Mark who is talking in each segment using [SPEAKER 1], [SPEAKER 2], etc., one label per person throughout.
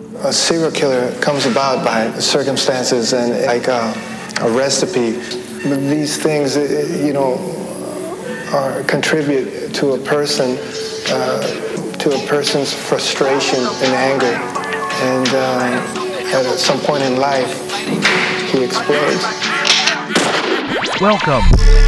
[SPEAKER 1] A serial killer comes about by circumstances and like a recipe. These things, contribute to a person's frustration and anger, and at some point in life, he explodes.
[SPEAKER 2] Welcome.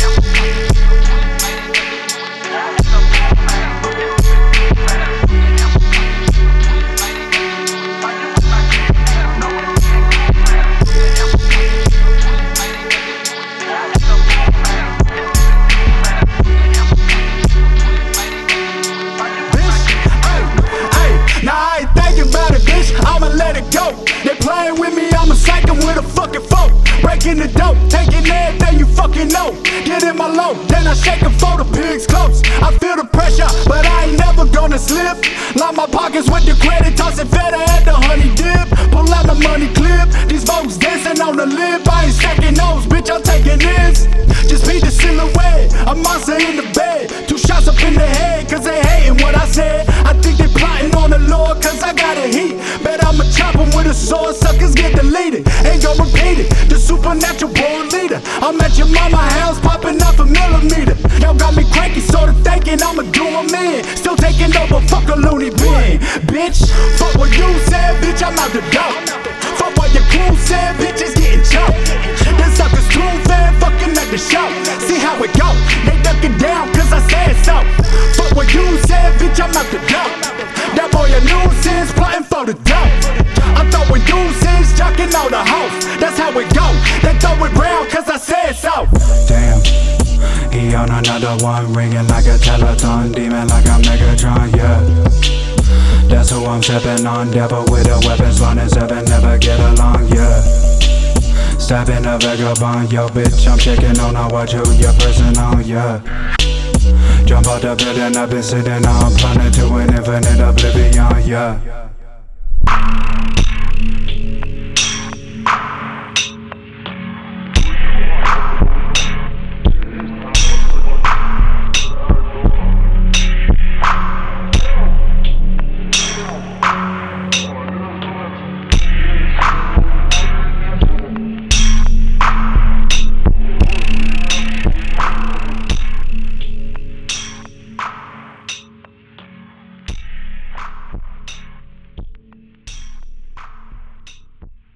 [SPEAKER 3] I'ma let it go. They playing with me, I'ma psych them with a fucking fork. Breaking the dope, taking everything you fucking know. Get in my low, then I shake them for the pigs close. I feel the pressure, but I ain't never gonna slip. Line my pockets with the credit, tossing feta at the honey dip. Pull out the money clip, these folks dancing on the lip. I ain't stacking those, bitch, I'm taking this. Just be the silhouette, a monster in the bed. 2 shots up in the head, cause they hating what I said. I think they plotting on the Lord, cause I got a heat. Bet I'ma chop them with a sword, suckers get deleted. Ain't gon' repeat it, the supernatural born leader. I'm at your mama house, popping up a millimeter. Y'all got me cranky, sorta thinking I'ma do them in. Still taking over, fuck a loony bin. Bitch, fuck what you said, bitch, I'm out the door. Fuck what your crew said, bitch, it's getting choked. The suckers too fair, fucking at the show. See how it go, they ducking down cause I said so. Fuck what you said, bitch, I'm out the door. That boy a nuisance, plotting for the dope. I'm throwing deuces, jocking all the hoes. That's how it go, they throw it round cause I said so.
[SPEAKER 4] Damn, he on another one, ringing like a telethon, demon like a Megatron, yeah. That's who I'm stepping on, devil with the weapons, running 7, never get along, yeah. Stabbing a vagabond, yo bitch, I'm checking on what your person on, yeah. Jump out the building, I've been sitting on, plunging to an infinite oblivion, yeah.